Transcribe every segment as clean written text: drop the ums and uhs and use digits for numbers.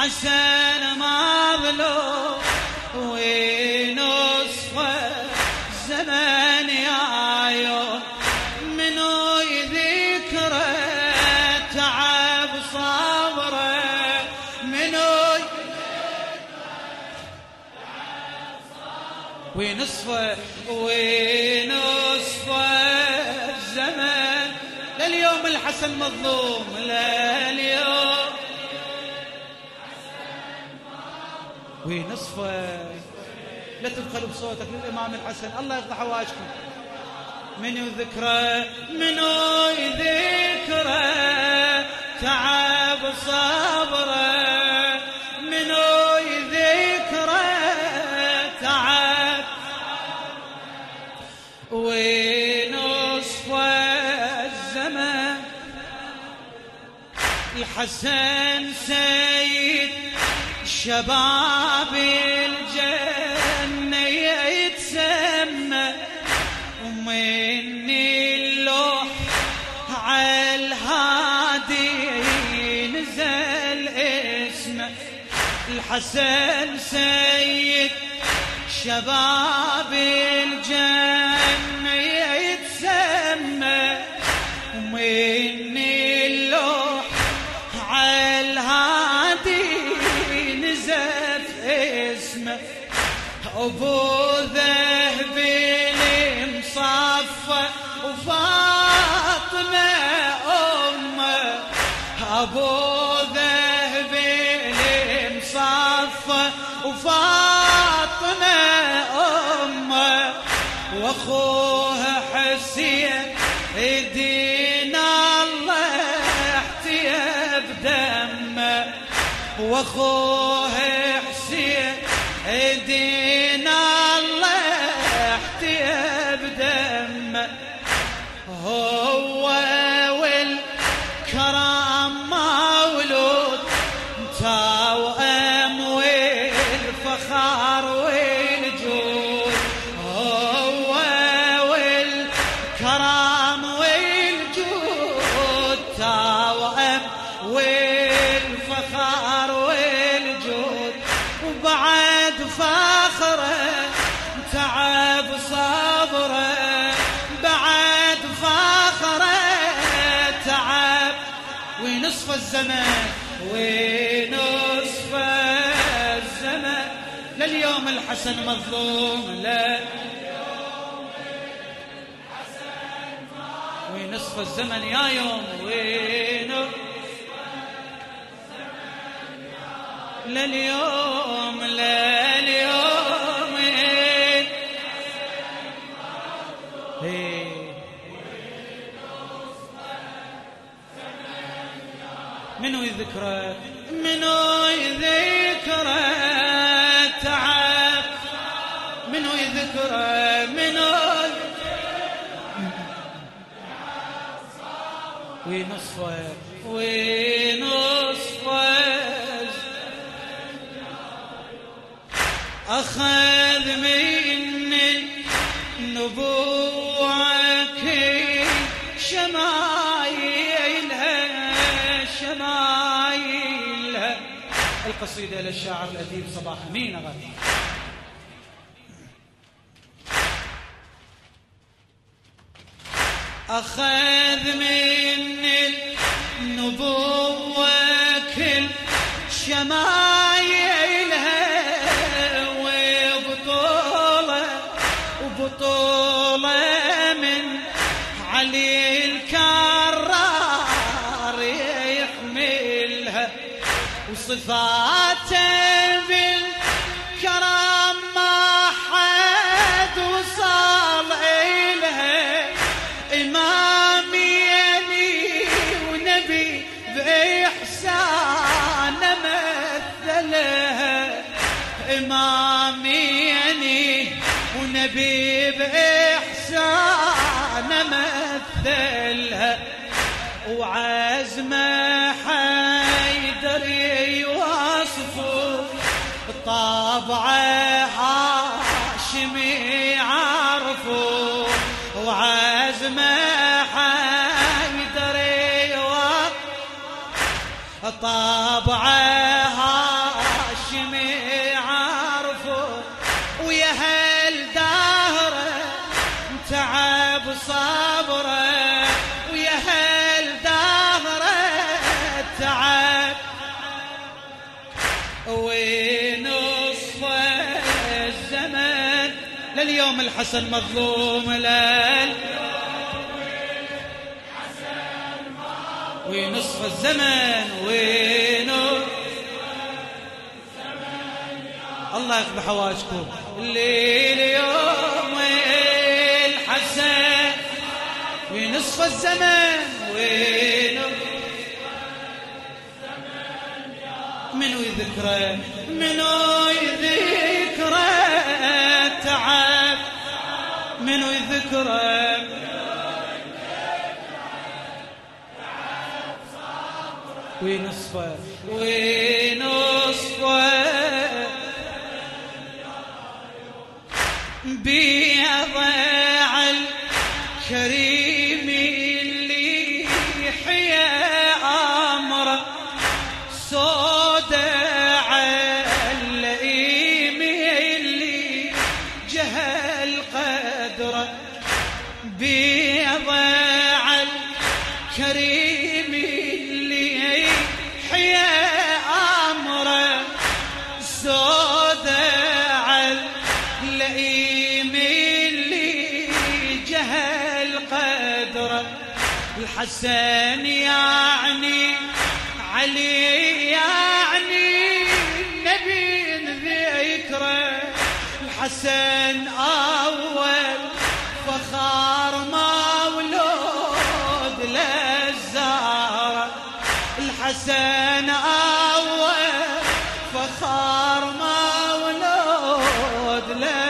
الحسن مظلوم ونصفه الزمن يا يوم، منو يذكره تعب صبره، منو ونصفه الزمن. لليوم الحسن مظلوم، لليوم ونصفه. لا تبخلوا بصوتك للإمام الحسن، الله يقضي حوائجكم. منو يذكره تعب صبره، منو يذكره تعب ونصف الزمن. الحسن سيد شباب الجنة يتسمى، ومن اللوح عالهادي نزل اسمه. الحسن سيد شباب الجنة يتسمى، ومن اللوح عالهادي نزل اسمه. أبو ذهب المصفى وفاطمة أمه، أبو ذهب المصفى وفاطمة أمه، وأخوها حسين دين الله احتيا بدمه، وأخوها حسين دين الله احتيا بدمه. هو والكرام مولود توأم والفخار والجود، هو والكرام والجود توأم والفخار والجود. وبعد فخره تعب صبره، بعد فخره تعب ونصف الزمن ونصف الزمن. لليوم الحسن مظلوم، لا ونصف الزمن يا يوم لليوم منو يذكره تعب، منو يذكره ونصفه أخذ من النبوة كل شمايلها. القصيدة للشاعر الأديب صباح أمين غالي. أخذ من النبوة كل شمايلها، وبطولة من علي الكرار يحملها، وصفاته بالكرام ما حد وصل إلها. إماميني ونبي بإحسان مثلها، إماميني ونبي بإحسان مثلها. وعزمه حيدر يوصفه، طابعه هاشمي عرفه. وعزمه حيدر يوصفه، طابعه ونصف الزمن لليوم الحسن مظلوم ونصف الزمن الله يقضي حوائجكم اليوم الحسن ونصف الزمن منو يذكره تعب منو يذكره ونصفه بيضع الكريم اللي حيا عمره صودع اللئيم اللي جهل قدره بيضع الكريم اللي حيا عمره صودع اللئيم اللي جهل قدره الحسن يعني علي يعني النبي ذكره الحسن أول فخار مولود للزهرة الحسن أول فخار مولود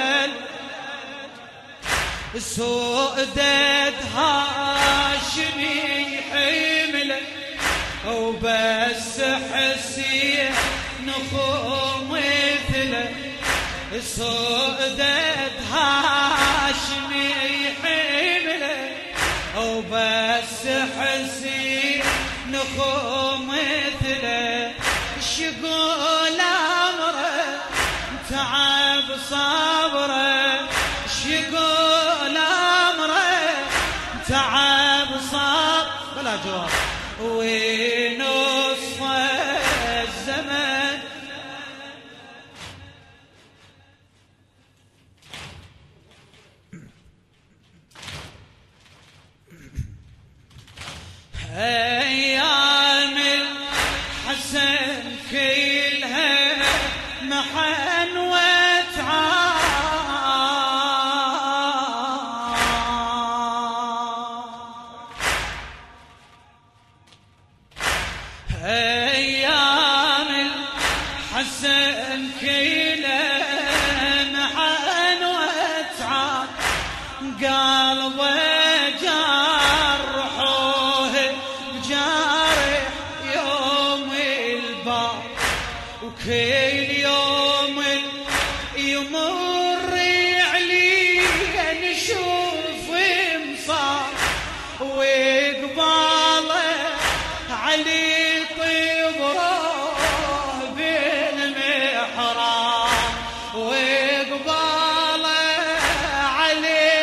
سؤدد هاشمي حمله وبس حسيه نخو مثله سؤدد هاشمي حمله وبس حسيه نخو مثله شقول امره تعب صبره شقول امره تعب صبر بلا جواب ونصف الزمن أيام الحسن كلها محن وتعب أيام الحسن كلها محن وتعب قلبه جرحوه بجارح يوم البار وكل يوم يمر عليه نشوف مصار وقباله علي طبره بالمحراب وقباله علي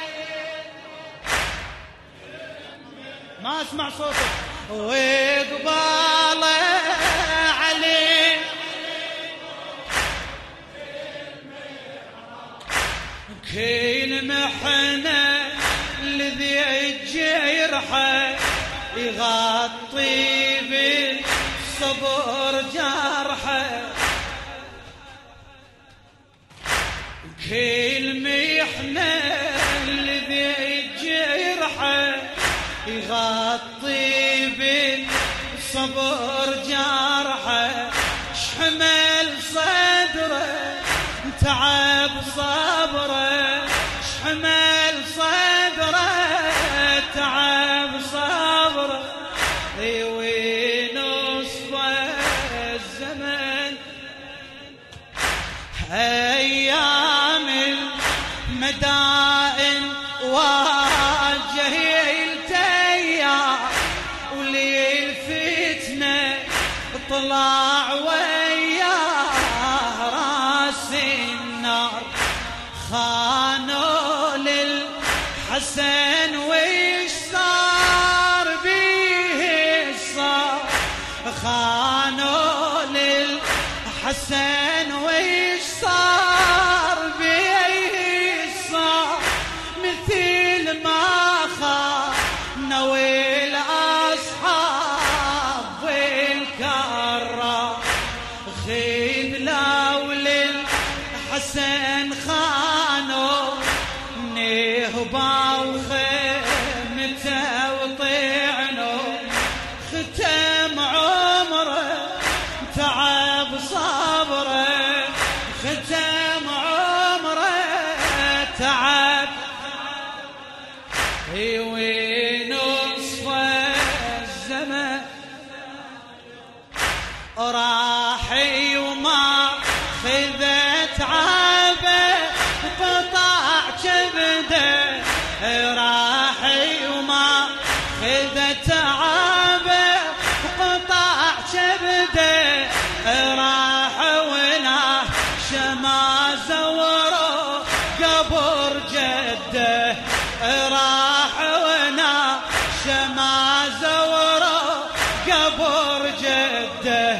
ما اسمع صوتك وقباله علي كل محنه الذي جرحه يغطي بالصبر جرحه كل محنه الذي جرحه يغطي بالصبر جرحه شحمل صدره تعب صبره شحمل صدره تعب صبره ونصف الزمن أيام المدائن واجه التيار وللفتنة طلع وياه راس النار خانوا للحسن ويش صار بيه صار خانوا للحسن خذلوا للحسن خانوا نهبا وخيمته وطعنوا ختم عمره تعب صبره ختم عمره تعب ونصف الزمن راحي وما خذت عابه قطع كبده راحي وما خذت عابه قطع كبده راح ولا شما زوروا قبر جده راح ولا شما زوروا قبر جده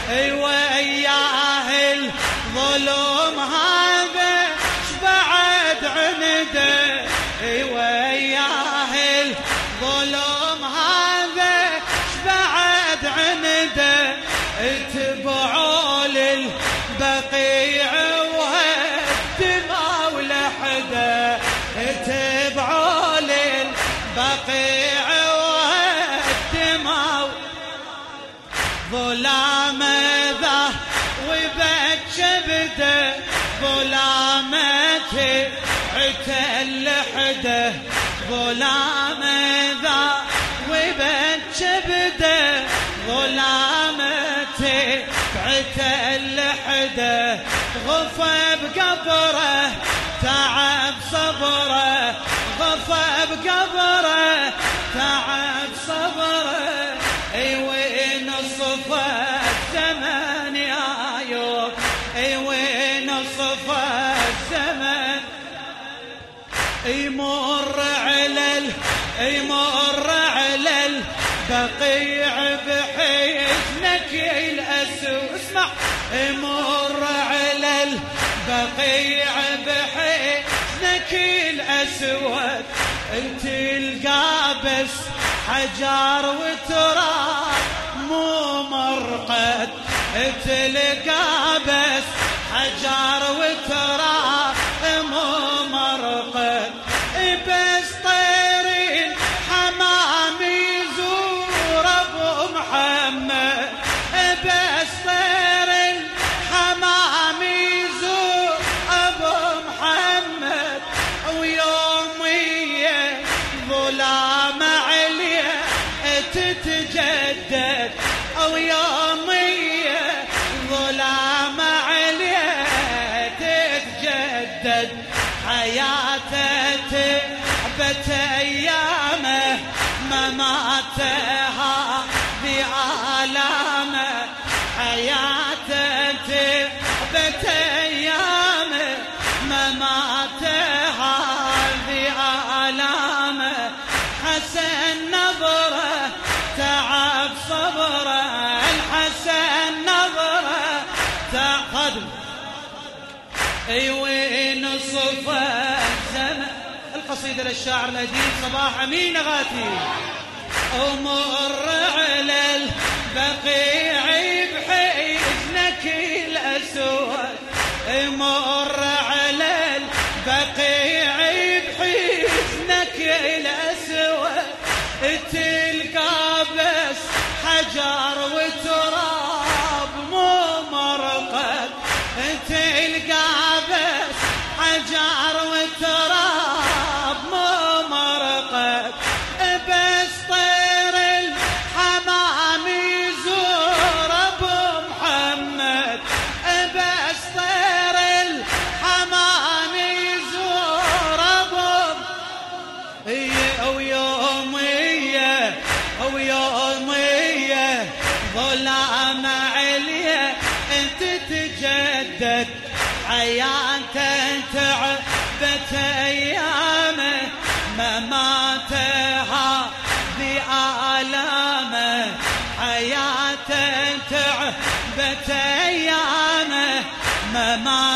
وياه الظلم هذا شبعد عنده وياه الظلم هذا شبعد عنده اتبعوا للبقيع والدماء ولحده اتبعوا للبقيع والدماء ظلام ذا وبكبده ظلامته عتل حده ظلام ذا وبكبده ظلامته عتل حده غفى بقبره تعب صبره غفى بقبره تعب صبره وين صفى الزمن يا يوم وين صفى الزمن يمر على البقيع بحزنك الأسود اسمع يمر على البقيع بحزنك الأسود تلقى بس حجار وتراب مو مرقد تلقى بس حجار وتراب مو مرقد بس طيرين حمام يزور ابو محمد بس طيرين حمام يزور ابو محمد ويومية ظلام عليه تتجدد او يومية ظلام عليه تتجدد حياته تعبت ايامه مماتها بآلامه حياته تعبت ايامه مماتها بآلامه حسن نظره تعب صبره الحسن نظره تعقد وين صفى الزمن القصيدة للشاعر الأديب صباح أمين غاتي أمر على البقيع بحزنك الأسود مر على البقيع بحزنك الأسود تلقى بس حجر وتراب مو مرقد تلقى بس حجر وتراب مو مرقد بس طير الحمام يزور ابو محمد بس طير الحمام يزور ابو او يوميه او يوميه ظلام عليه تتجدد حياته تعبت ايامه مماتها بآلامه حياته تعبت ايامه مماتها